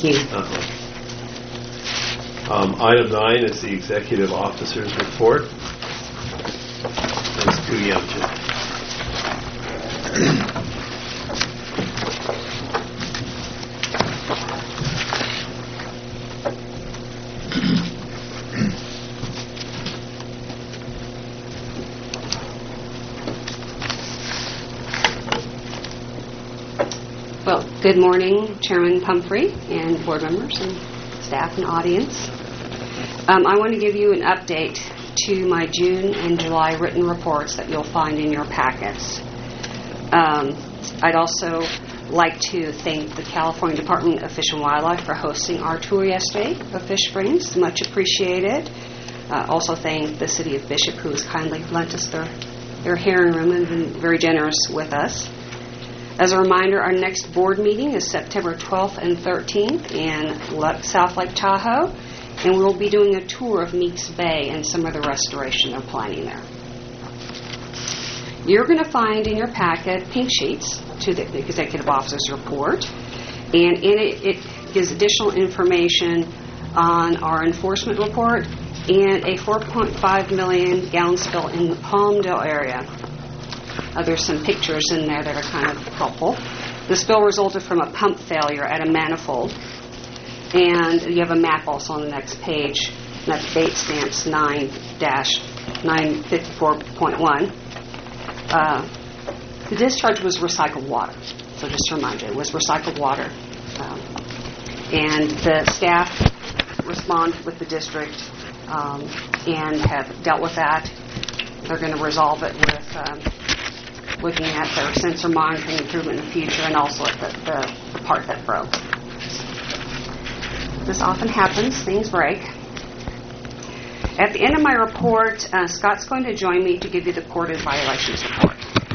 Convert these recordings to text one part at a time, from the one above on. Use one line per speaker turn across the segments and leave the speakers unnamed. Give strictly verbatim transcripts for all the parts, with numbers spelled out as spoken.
Thank you.
Uh-huh. Um, item nine is the executive officer's report. That's Ku Yamcha.
Well, good morning, Chairman Pumphrey and board members and staff and audience. Um, I want to give you an update to my June and July written reports that you'll find in your packets. Um, I'd also like to thank the California Department of Fish and Wildlife for hosting our tour yesterday of Fish Springs. Much appreciated. Uh, also thank the City of Bishop, who has kindly lent us their, their hearing room and been very generous with us. As a reminder, our next board meeting is September twelfth and thirteenth in South Lake Tahoe, and we'll be doing a tour of Meeks Bay and some of the restoration they're planning there. You're going to find in your packet pink sheets to the executive officer's report, and in it, it gives additional information on our enforcement report and a four point five million gallon spill in the Palmdale area. Uh, there's some pictures in there that are kind of helpful. The spill resulted from a pump failure at a manifold. And you have a map also on the next page. And that's date stamps nine dash nine fifty-four point one. Uh, the discharge was recycled water. So just to remind you, it was recycled water. Um, and the staff responded with the district um, and have dealt with that. They're going to resolve it with um, looking at their sensor monitoring improvement in the future and also at the, the, the part that broke. This often happens. Things break. At the end of my report, uh, Scott's going to join me to give you the courted violations report.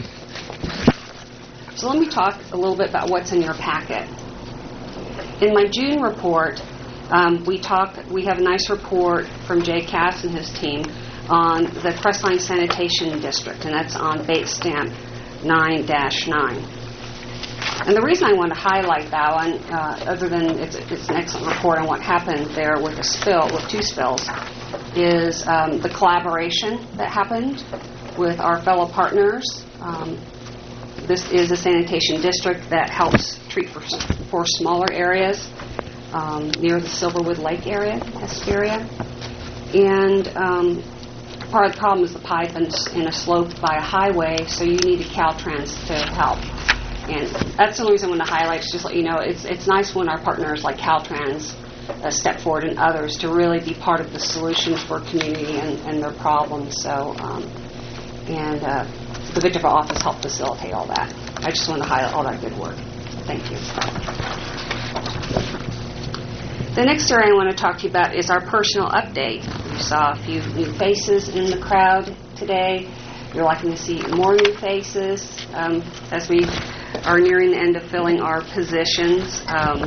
So let me talk a little bit about what's in your packet. In my June report, um, we talk. We have a nice report from Jay Cass and his team on the Crestline Sanitation District, and that's on bait stamp nine dash nine. And the reason I want to highlight that one, uh, other than it's, it's an excellent report on what happened there with the spill, with two spills, is um, the collaboration that happened with our fellow partners. Um, this is a sanitation district that helps treat for, for smaller areas um, near the Silverwood Lake area, Hesperia. And um, part of the problem is the pipe in, in a slope by a highway, so you need a Caltrans to help. And that's the only reason I want to highlight, is just let you know, it's it's nice when our partners like Caltrans uh, step forward and others to really be part of the solutions for community and, and their problems. So, um, and uh, the Victor office helped facilitate all that. I just want to highlight all that good work. Thank you. The next area I want to talk to you about is our personal update. You saw a few new faces in the crowd today. You're likely to see more new faces um, as we are nearing the end of filling our positions. Um,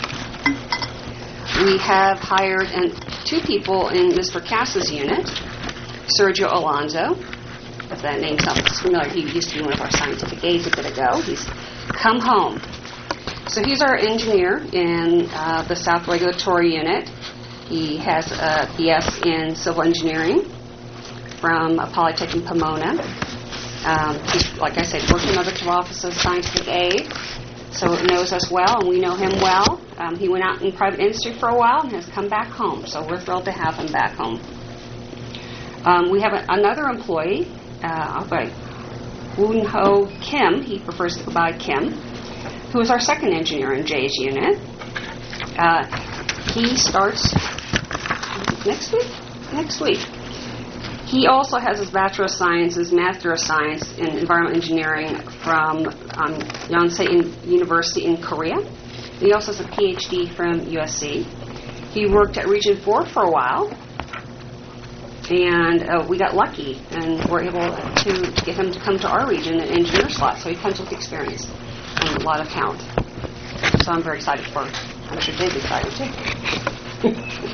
we have hired and two people in Mister Cass's unit, Sergio Alonso. If that name sounds familiar, he used to be one of our scientific aides a bit ago. He's come home. So he's our engineer in uh, the South Regulatory Unit. He has a B S in Civil Engineering from Polytech in Pomona. Um, he's, like I said, worked in the Victor Office of Scientific Aid, so it knows us well, and we know him well. Um, he went out in private industry for a while and has come back home, so we're thrilled to have him back home. Um, we have a, another employee, uh, by Woon Ho Kim, he prefers to go by Kim, who is our second engineer in Jay's unit. Uh, he starts next week? Next week. He also has his Bachelor of Science, his Master of Science in Environmental Engineering from um, Yonsei University in Korea. He also has a P H D from U S C. He worked at Region four for a while, and uh, we got lucky and were able to get him to come to our region in an engineer slot, so he comes with experience and a lot of talent. So I'm very excited for him. I'm sure Dave's excited too.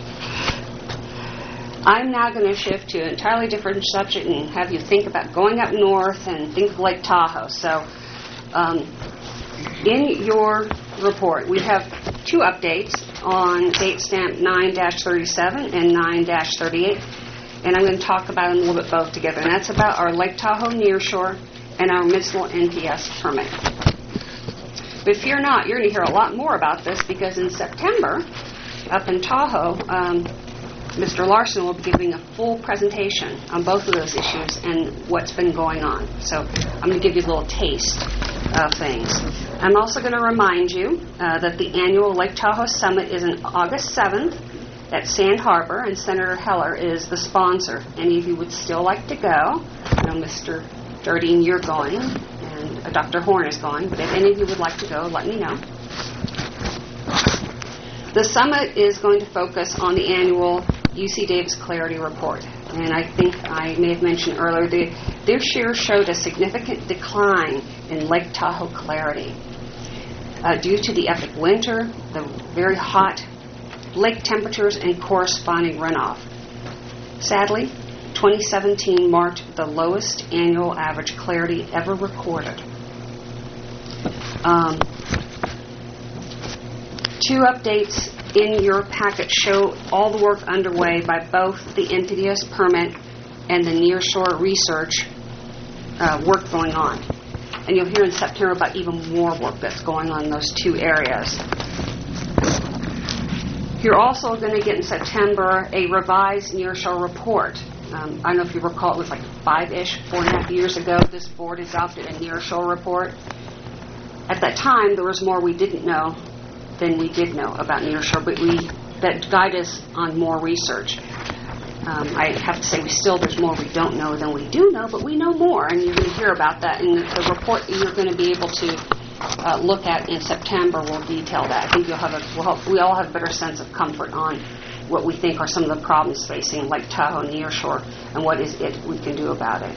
I'm now going to shift to an entirely different subject and have you think about going up north and think of Lake Tahoe. So um, in your report, we have two updates on date stamp nine dash thirty-seven and nine dash thirty-eight, and I'm going to talk about them a little bit both together. And that's about our Lake Tahoe nearshore and our Midsville N P S permit. But fear not, you're going to hear a lot more about this because in September, up in Tahoe, um, Mister Larson will be giving a full presentation on both of those issues and what's been going on. So I'm going to give you a little taste of things. I'm also going to remind you uh, that the annual Lake Tahoe Summit is on August seventh at Sand Harbor, and Senator Heller is the sponsor. Any of you would still like to go? I know Mister Jardine, you're going, and uh, Doctor Horn is going, but if any of you would like to go, let me know. The summit is going to focus on the annual U C Davis Clarity Report. And I think I may have mentioned earlier, the, this year showed a significant decline in Lake Tahoe clarity uh, due to the epic winter, the very hot lake temperatures, and corresponding runoff. Sadly, twenty seventeen marked the lowest annual average clarity ever recorded. Um, two updates in your packet show all the work underway by both the N P D S permit and the nearshore research uh, work going on. And you'll hear in September about even more work that's going on in those two areas. You're also going to get in September a revised nearshore report. Um, I don't know if you recall, it was like five-ish, four and a half years ago, this board adopted a nearshore report. At that time, there was more we didn't know than we did know about nearshore, but we that guide us on more research. Um, I have to say, we still there's more we don't know than we do know, but we know more, and you're going to hear about that. And the, the report that you're going to be able to uh, look at in September will detail that. I think you'll have a we'll help, we all have a better sense of comfort on what we think are some of the problems facing Lake Tahoe nearshore and what is it we can do about it.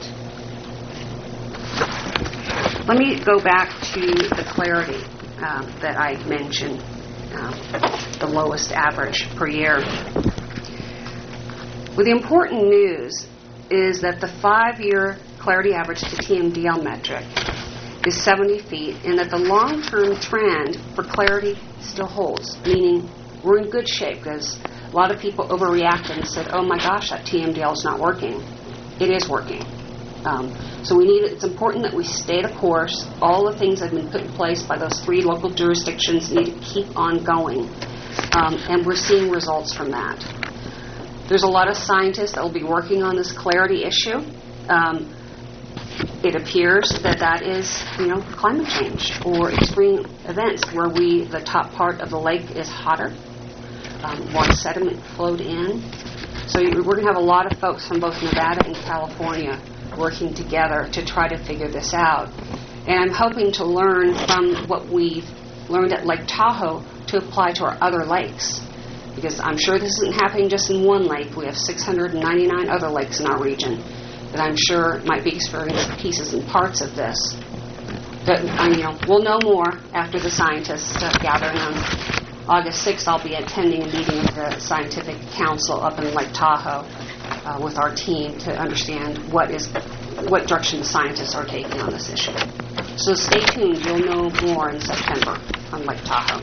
Let me go back to the clarity Um, that I mentioned, um, the lowest average per year. Well, the important news is that the five-year clarity average to T M D L metric is seventy feet, and that the long-term trend for clarity still holds, meaning we're in good shape, because a lot of people overreacted and said, oh my gosh, that T M D L is not working. It is working. Um, so we need. It's important that we stay the course. All the things that have been put in place by those three local jurisdictions need to keep on going, um, and we're seeing results from that. There's a lot of scientists that will be working on this clarity issue. Um, it appears that that is, you know, climate change or extreme events where we, the top part of the lake is hotter, um, more sediment flowed in. So we're going to have a lot of folks from both Nevada and California working together to try to figure this out. And I'm hoping to learn from what we've learned at Lake Tahoe to apply to our other lakes. Because I'm sure this isn't happening just in one lake. We have six hundred ninety-nine other lakes in our region that I'm sure might be experiencing pieces and parts of this. But, um, you know, we'll know more after the scientists uh, gather. And on August sixth, I'll be attending a meeting of the Scientific Council up in Lake Tahoe uh, with our team to understand what is what direction the scientists are taking on this issue. So stay tuned. You'll know more in September on Lake Tahoe.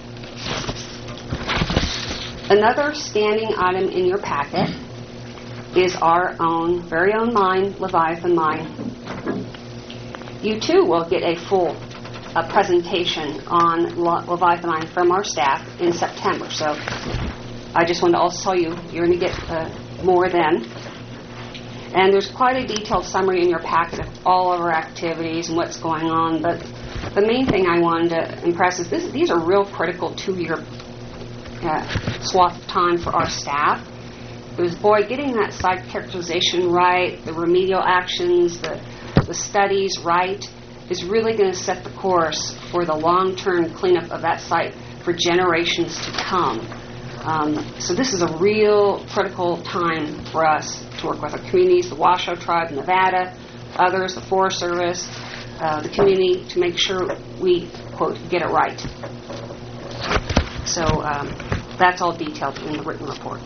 Another standing item in your packet is our own, very own mine, Leviathan Mine. You too will get a full uh, presentation on Le- Leviathan Mine from our staff in September. So I just want to also tell you, you're going to get uh, more then. And there's quite a detailed summary in your packet of all of our activities and what's going on. But the main thing I wanted to impress is this, these are real critical two-year uh, swath of time for our staff. Because, boy, getting that site characterization right, the remedial actions, the, the studies right, is really going to set the course for the long-term cleanup of that site for generations to come. Um, so this is a real critical time for us to work with our communities, the Washoe Tribe, Nevada, others, the Forest Service, uh, the community, to make sure we, quote, get it right. So um, that's all detailed in the written report.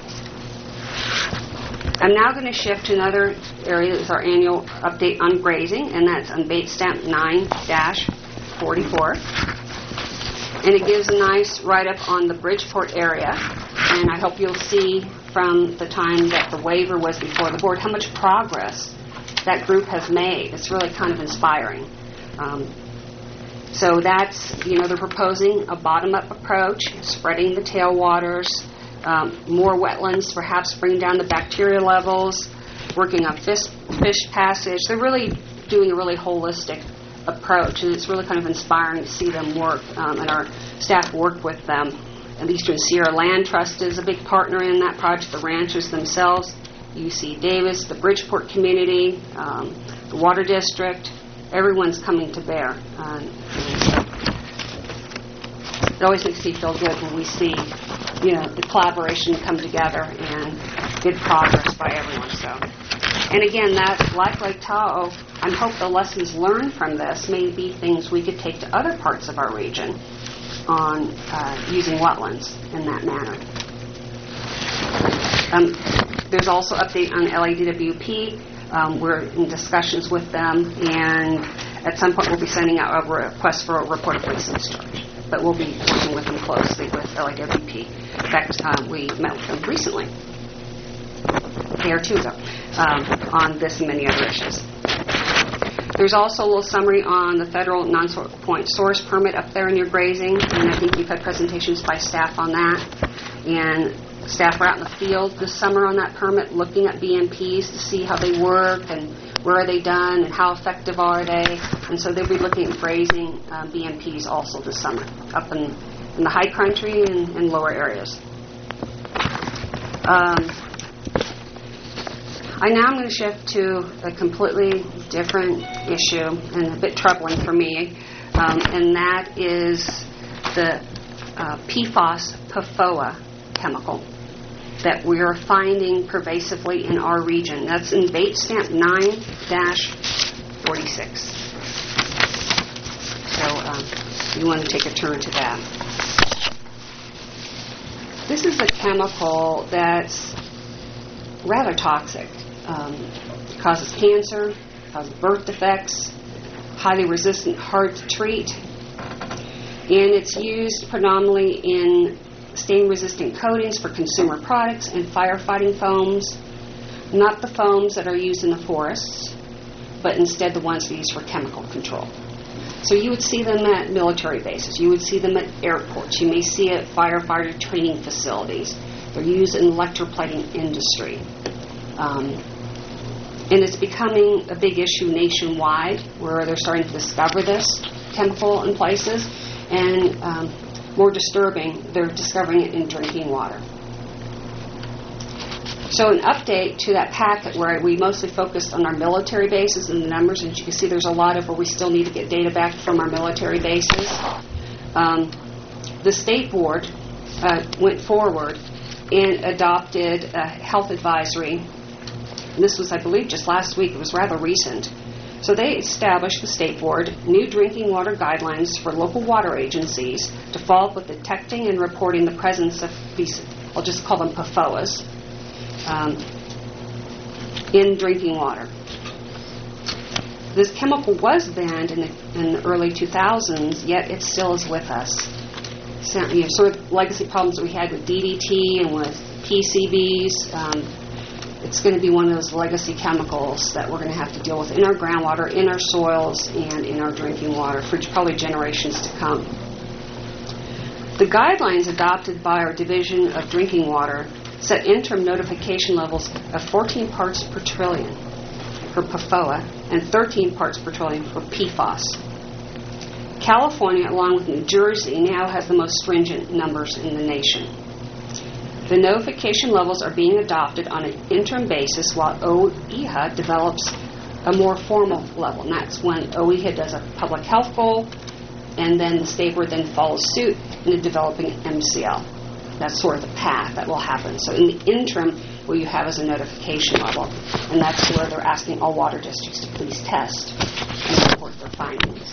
I'm now going to shift to another area that's our annual update on grazing, and that's on bait stamp nine dash forty-four. And it gives a nice write-up on the Bridgeport area. And I hope you'll see from the time that the waiver was before the board how much progress that group has made. It's really kind of inspiring. Um, so that's, you know, they're proposing a bottom-up approach, spreading the tailwaters, um, more wetlands, perhaps bringing down the bacteria levels, working on fish, fish passage. They're really doing a really holistic approach, and it's really kind of inspiring to see them work, um, and our staff work with them. And Eastern Sierra Land Trust is a big partner in that project, the ranchers themselves, U C Davis, the Bridgeport community, um, the Water District. Everyone's coming to bear. Um, and so it always makes me feel good when we see, you know, the collaboration come together and good progress by everyone. So, and again, that like Lake Tahoe, I hope the lessons learned from this may be things we could take to other parts of our region on uh, using wetlands in that manner. Um, there's also update on L A D W P. Um, we're in discussions with them, and at some point we'll be sending out a request for a report of waste discharge. But we'll be working with them closely with L A D W P. In fact, um, we met with them recently, a day or two ago, um, on this and many other issues. There's also a little summary on the federal non-point source permit up there in your grazing, and I think you've had presentations by staff on that. And staff are out in the field this summer on that permit looking at B M Ps to see how they work and where are they done and how effective are they. And so they'll be looking at grazing um, B M Ps also this summer up in, in the high country and, and lower areas. Um, I now I'm going to shift to a completely different issue and a bit troubling for me, um, and that is the uh, P F O S P F O A chemical that we are finding pervasively in our region. That's in bait stamp nine dash forty-six. So um, you want to take a turn to that. This is a chemical that's rather toxic. Um, it causes cancer, causes birth defects, highly resistant, hard to treat, and it's used predominantly in stain-resistant coatings for consumer products and firefighting foams, not the foams that are used in the forests, but instead the ones used for chemical control. So you would see them at military bases, you would see them at airports, you may see it at firefighter training facilities. They're used in the electroplating industry. Um, and it's becoming a big issue nationwide where they're starting to discover this chemical in places, and um, more disturbing, they're discovering it in drinking water. So an update to that packet where we mostly focused on our military bases and the numbers, and you can see there's a lot of where we still need to get data back from our military bases. Um, the state board uh, went forward and adopted a health advisory. And this was, I believe, just last week. It was rather recent. So they established, the state board, new drinking water guidelines for local water agencies to follow up with detecting and reporting the presence of these, I'll just call them P F O As, um, in drinking water. This chemical was banned in the, in the early two thousands, yet it still is with us. So, you know, sort of legacy problems that we had with D D T and with P C Bs. Um, it's going to be one of those legacy chemicals that we're going to have to deal with in our groundwater, in our soils, and in our drinking water for probably generations to come. The guidelines adopted by our Division of Drinking Water set interim notification levels of fourteen parts per trillion for P F O A and thirteen parts per trillion for P F O S. California, along with New Jersey, now has the most stringent numbers in the nation. The notification levels are being adopted on an interim basis while O E H A develops a more formal level, and that's when O E H A does a public health goal, and then the state board then follows suit in developing M C L. That's sort of the path that will happen. So in the interim, what you have is a notification level, and that's where they're asking all water districts to please test and report their findings.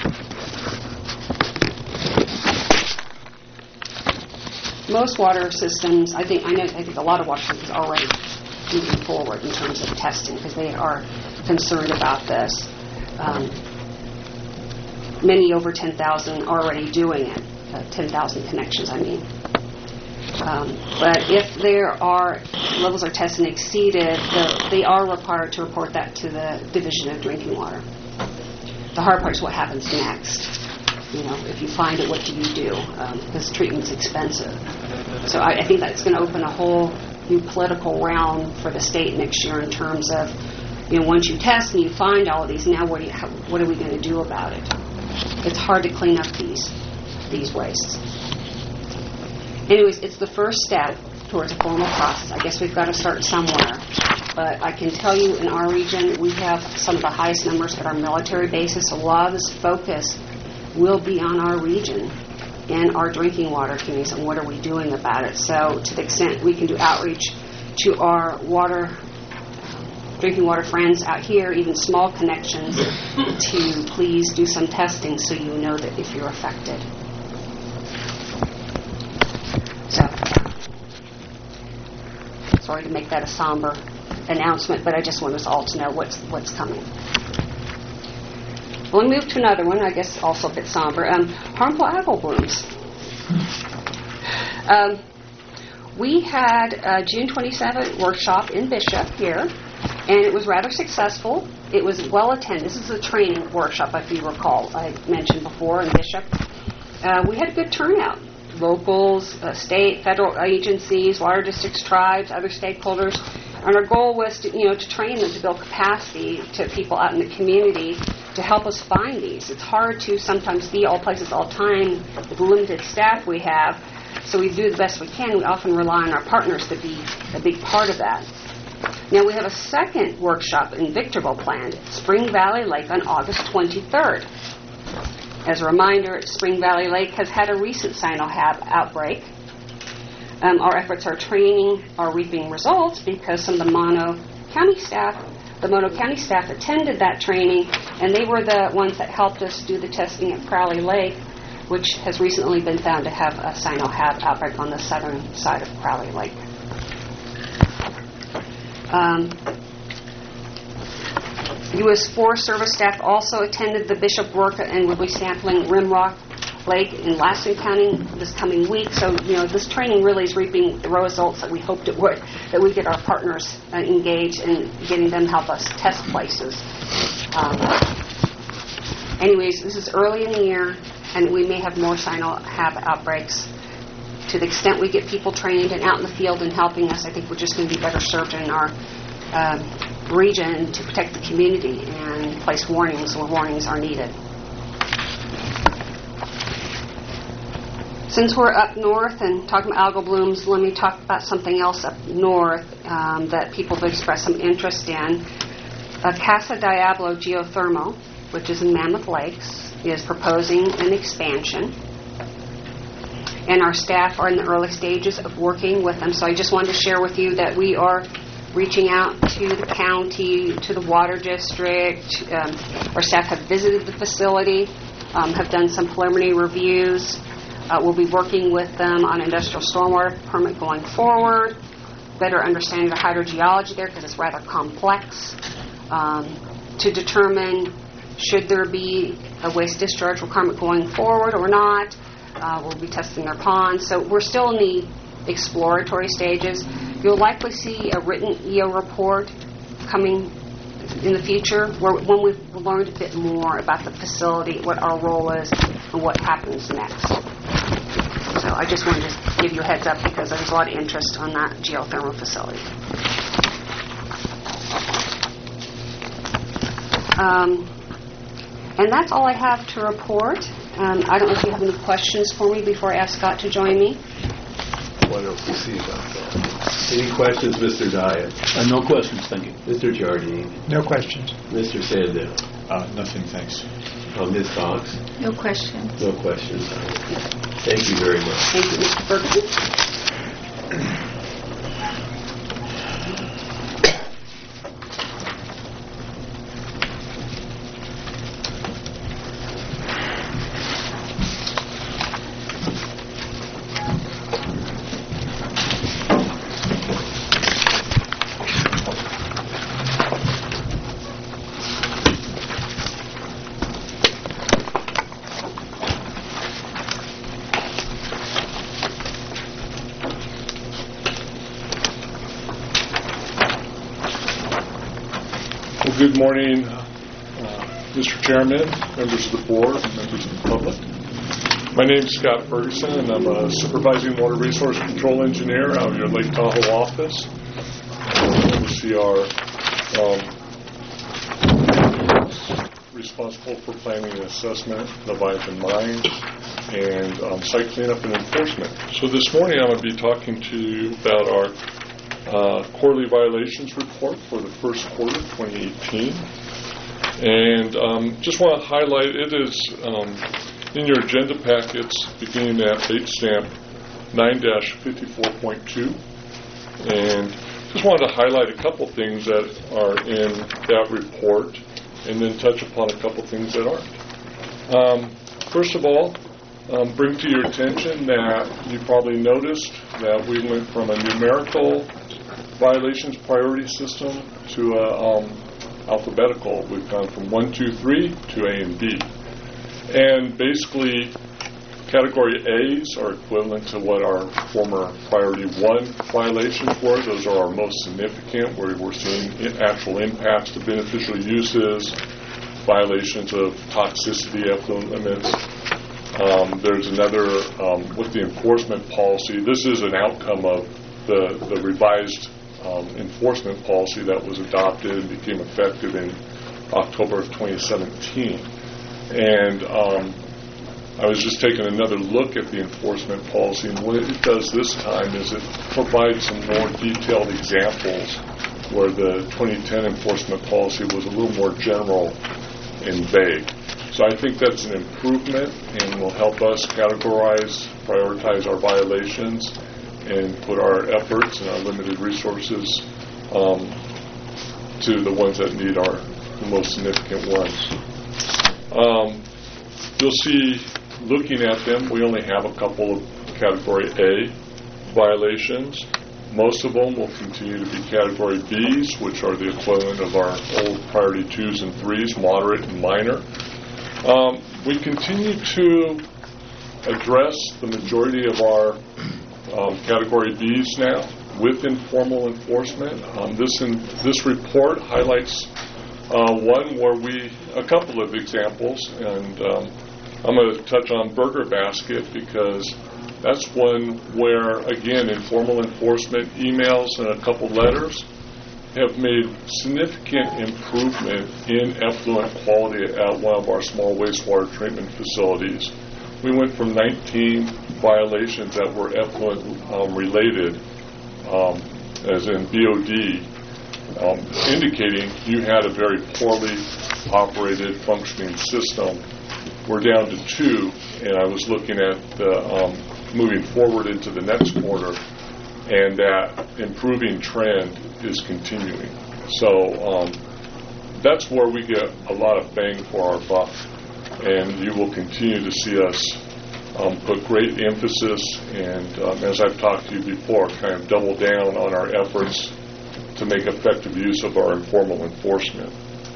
Most water systems, I think, I know, I think a lot of water systems are already moving forward in terms of testing because they are concerned about this. Um, many over ten thousand are already doing it. uh, ten thousand connections, I mean. Um, but if there are levels of testing exceeded, the, they are required to report that to the Division of Drinking Water. The hard part is what happens next. You know, if you find it, what do you do? Um, because treatment's expensive. So I, I think that's going to open a whole new political realm for the state next year in terms of, you know, once you test and you find all of these, now what, do you, how, what are we going to do about it? It's hard to clean up these these wastes. Anyways, it's the first step towards a formal process. I guess we've got to start somewhere. But I can tell you in our region, we have some of the highest numbers at our military bases. A lot of this focus will be on our region and our drinking water communities and what are we doing about it. So to the extent we can do outreach to our water, drinking water friends out here, even small connections, to please do some testing so you know that if you're affected. So, sorry to make that a somber announcement, but I just want us all to know what's what's coming. We'll move to another one, I guess also a bit somber, um, harmful algal blooms. Um, we had a June twenty-seventh workshop in Bishop here, and it was rather successful. It was well attended. This is a training workshop, if you recall, I mentioned before in Bishop. Uh, we had a good turnout. Locals, uh, state, federal agencies, water districts, tribes, other stakeholders. And our goal was to, you know, to train them to build capacity to people out in the community to help us find these. It's hard to sometimes be all places all the time with the limited staff we have, so we do the best we can. We often rely on our partners to be a big part of that. Now, we have a second workshop in Victorville planned at Spring Valley Lake on August twenty-third. As a reminder, Spring Valley Lake has had a recent cyanohab outbreak. Um, our efforts are training are reaping results because some of the Mono County staff, the Mono County staff attended that training, and they were the ones that helped us do the testing at Crowley Lake, which has recently been found to have a cyanohab outbreak on the southern side of Crowley Lake. Um, U S Forest Service staff also attended the Bishop work and will be sampling Rimrock Lake in Lassen County this coming week. So, you know, this training really is reaping the results that we hoped it would, that we get our partners uh, engaged in getting them help us test places. Um, anyways, this is early in the year, and we may have more cyanohab outbreaks. To the extent we get people trained and out in the field and helping us, I think we're just going to be better served in our uh, region to protect the community and place warnings where warnings are needed. Since we're up north and talking about algal blooms, let me talk about something else up north um, that people have expressed some interest in. Uh, Casa Diablo Geothermal, which is in Mammoth Lakes, is proposing an expansion. And our staff are in the early stages of working with them. So I just wanted to share with you that we are reaching out to the county, to the water district. Um, our staff have visited the facility, um, have done some preliminary reviews. Uh, we'll be working with them on industrial stormwater permit going forward, better understanding the hydrogeology there because it's rather complex, um, to determine should there be a waste discharge requirement going forward or not. Uh, we'll be testing their ponds. So we're still in the exploratory stages. You'll likely see a written E O report coming in the future where when we've learned a bit more about the facility, what our role is, and what happens next. So I just wanted to give you a heads up because there's a lot of interest on that geothermal facility. Um, and that's all I have to report. Um, I don't know if you have any questions for me before I ask Scott to join me.
Wonderful to see you, Doctor. Any questions, Mister Dyatt?
Uh, no questions, thank you.
Mister Jardine?
No questions.
Mister Sandell?
Uh, nothing, thanks.
Uh, Miz Fox?
No questions.
No questions. Thank you very much.
Thank you, Mister Berkman.
Well, good morning, uh, Mister Chairman, members of the board, members of the public. My name is Scott Ferguson, and I'm a supervising water resource control engineer out of your Lake Tahoe office. I oversee our um, responsible for planning and assessment, Leviathan Mines, and um, site cleanup and enforcement. So this morning I'm going to be talking to you about our uh, quarterly violations report for the first quarter of twenty eighteen. And um, just want to highlight, it is um, in your agenda packets beginning at date stamp nine dash fifty-four point two. And just wanted to highlight a couple things that are in that report and then touch upon a couple things that aren't. Um, first of all, um, bring to your attention that you probably noticed that we went from a numerical violations priority system to a um, alphabetical. We've gone from one, two, three to A and B. And basically, category A's are equivalent to what our former priority one violations were. Those are our most significant, where we're seeing actual impacts to beneficial uses, violations of toxicity effluent limits. Um, there's another, um, with the enforcement policy, this is an outcome of the, the revised um, enforcement policy that was adopted and became effective in October of twenty seventeen. And um, I was just taking another look at the enforcement policy, and what it does this time is it provides some more detailed examples where the twenty ten enforcement policy was a little more general and vague. So I think that's an improvement and will help us categorize, prioritize our violations, and put our efforts and our limited resources um, to the ones that need our the most significant ones. Um, you'll see, looking at them, we only have a couple of Category A violations. Most of them will continue to be Category B's, which are the equivalent of our old Priority twos and threes, moderate and minor. Um, we continue to address the majority of our um, Category B's now with informal enforcement. Um, this, in, this report highlights Uh, one where we, a couple of examples, and um, I'm going to touch on Burger Basket because that's one where, again, informal enforcement emails and a couple letters have made significant improvement in effluent quality at one of our small wastewater treatment facilities. We went from nineteen violations that were effluent um, related, um, as in B O D, Um, indicating you had a very poorly operated functioning system. We're down to two, and I was looking at the, um, moving forward into the next quarter, and that improving trend is continuing. So um, that's where we get a lot of bang for our buck, and you will continue to see us um, put great emphasis and, um, as I've talked to you before, kind of double down on our efforts to make effective use of our informal enforcement.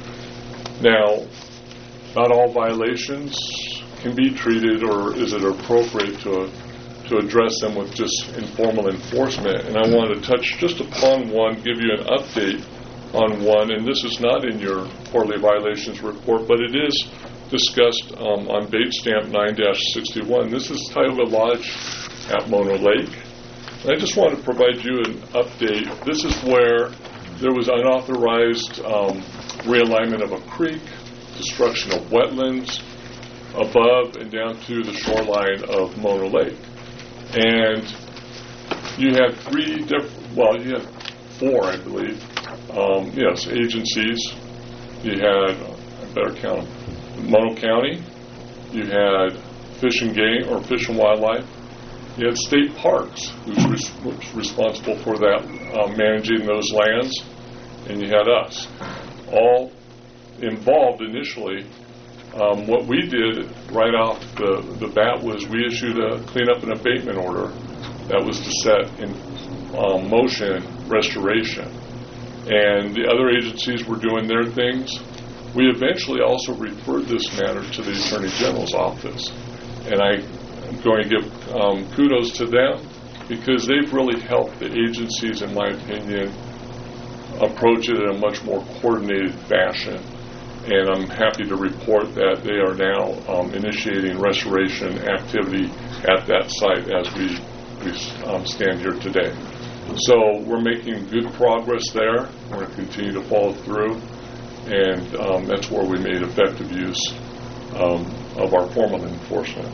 Now, not all violations can be treated, or is it appropriate to to address them with just informal enforcement. And I want to touch just upon one, give you an update on one, and this is not in your quarterly violations report, but it is discussed um, on date stamp nine dash sixty-one. This is Tioga Lodge at Mono Lake. I just want to provide you an update. This is where there was unauthorized um, realignment of a creek, destruction of wetlands above and down to the shoreline of Mono Lake. And you had three different, well, you had four, I believe, um, yes, agencies. You had, I better count them, Mono County. You had Fish and Game, or Fish and Wildlife. You had state parks, who's res- was responsible for that, um, managing those lands, and you had us, all involved initially. Um, what we did right off the, the bat was we issued a cleanup and abatement order that was to set in um, motion restoration. And the other agencies were doing their things. We eventually also referred this matter to the Attorney General's office, and I I'm going to give um, kudos to them because they've really helped the agencies, in my opinion, approach it in a much more coordinated fashion. And I'm happy to report that they are now um, initiating restoration activity at that site as we, we um, stand here today. So we're making good progress there. We're going to continue to follow through, and um, that's where we made effective use um, of our formal enforcement.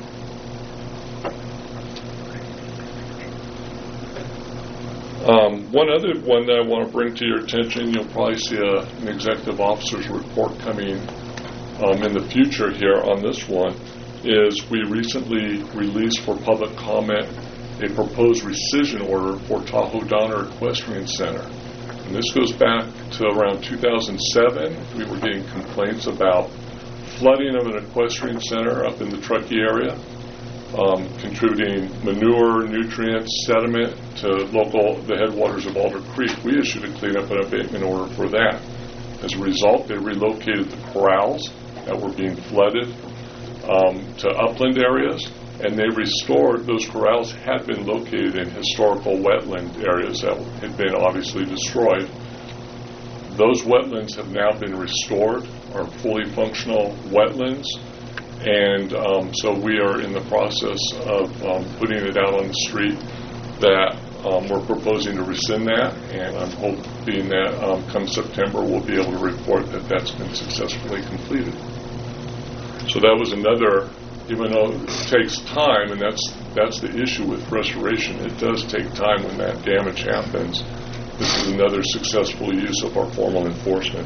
Um, one other one that I want to bring to your attention, you'll probably see a, an executive officer's report coming um, in the future here on this one, is we recently released for public comment a proposed rescission order for Tahoe Donner Equestrian Center. And this goes back to around two thousand seven. We were getting complaints about flooding of an equestrian center up in the Truckee area, um, contributing manure, nutrients, sediment to local the headwaters of Alder Creek. We issued a cleanup and abatement order for that. As a result, they relocated the corrals that were being flooded um, to upland areas, and they restored, those corrals had been located in historical wetland areas that had been obviously destroyed. Those wetlands have now been restored, are fully functional wetlands, and um, so we are in the process of um, putting it out on the street that um, we're proposing to rescind that, and I'm hoping that um, come September we'll be able to report that that's been successfully completed. So that was another, even though it takes time, and that's that's the issue with restoration, it does take time when that damage happens. This is another successful use of our formal enforcement.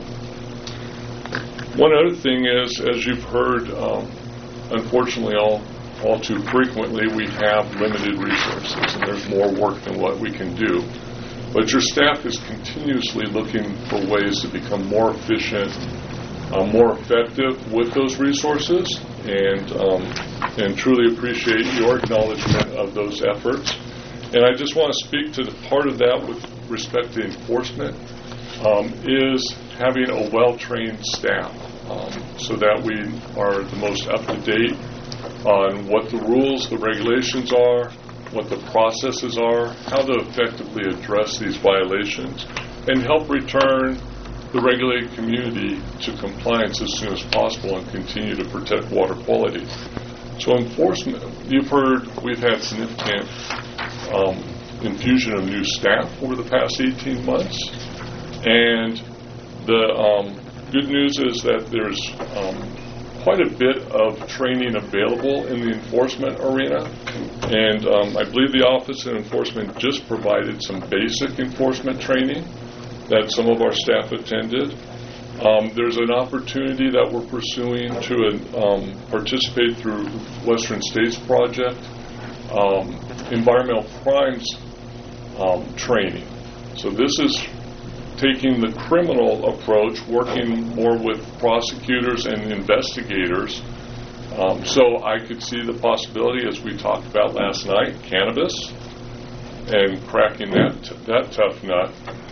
One other thing is, as you've heard, um, unfortunately all, all too frequently, we have limited resources, and there's more work than what we can do. But your staff is continuously looking for ways to become more efficient, uh, more effective with those resources, and um, and truly appreciate your acknowledgement of those efforts. And I just want to speak to the part of that with respect to enforcement um, is having a well-trained staff um, so that we are the most up-to-date on what the rules, the regulations are, what the processes are, how to effectively address these violations, and help return the regulated community to compliance as soon as possible and continue to protect water quality. So enforcement, you've heard we've had significant um, infusion of new staff over the past eighteen months, and the um, good news is that there's um, quite a bit of training available in the enforcement arena, and um, I believe the Office of Enforcement just provided some basic enforcement training that some of our staff attended. Um, there's an opportunity that we're pursuing to um, participate through Western States Project, um, environmental crimes um, training. So this is taking the criminal approach, working more with prosecutors and investigators. Um, so I could see the possibility, as we talked about last night, cannabis and cracking that t- that tough nut.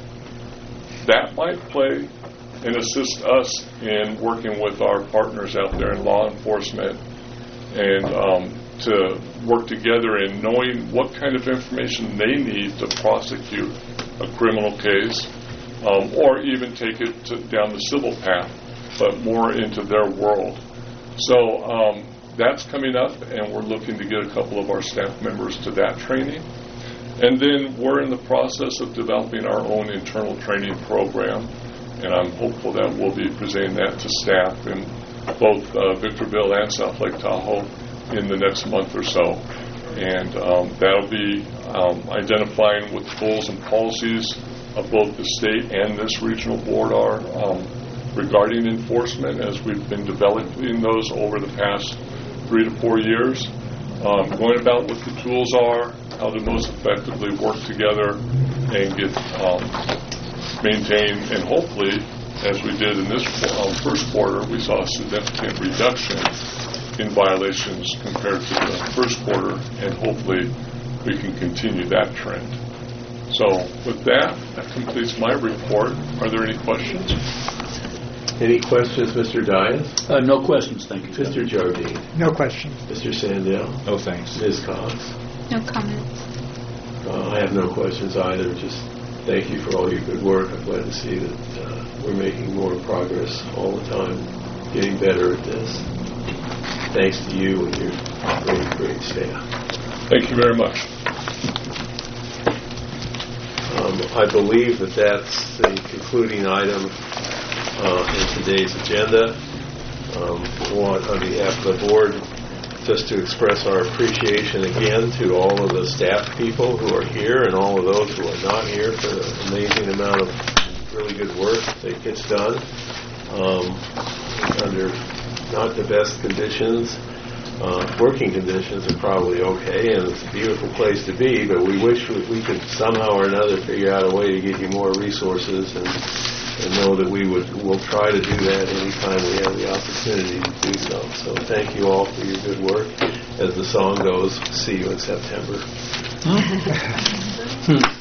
That might play and assist us in working with our partners out there in law enforcement and um, to work together in knowing what kind of information they need to prosecute a criminal case, um, or even take it to, down the civil path, but more into their world. So um, that's coming up, and we're looking to get a couple of our staff members to that training. And then we're in the process of developing our own internal training program, and I'm hopeful that we'll be presenting that to staff in both uh, Victorville and South Lake Tahoe in the next month or so. And um, that'll be um, identifying what the goals and policies of both the state and this regional board are um, regarding enforcement, as we've been developing those over the past three to four years. Um, going about what the tools are, how to most effectively work together and get um, maintain, and hopefully, as we did in this um, first quarter, we saw a significant reduction in violations compared to the first quarter, and hopefully we can continue that trend. So with that, that completes my report. Are there any questions?
Any questions, Mister Dias?
Uh, no questions, thank you.
Mister Jardine?
No questions.
Mister Sandell?
No thanks.
Miz Cox?
No comments.
Uh, I have no questions either. Just thank you for all your good work. I'm glad to see that uh, we're making more progress all the time, getting better at this. Thanks to you and your great, great staff.
Thank you very much.
Um, I believe that that's the concluding item uh, in today's agenda. Um, I want, on behalf of the board, just to express our appreciation again to all of the staff people who are here and all of those who are not here for the amazing amount of really good work that gets done um, under not the best conditions. Uh, working conditions are probably okay, and it's a beautiful place to be, but we wish we, we could somehow or another figure out a way to get you more resources, and, and know that we would we'll try to do that anytime we have the opportunity to do so. So thank you all for your good work. As the song goes, see you in September.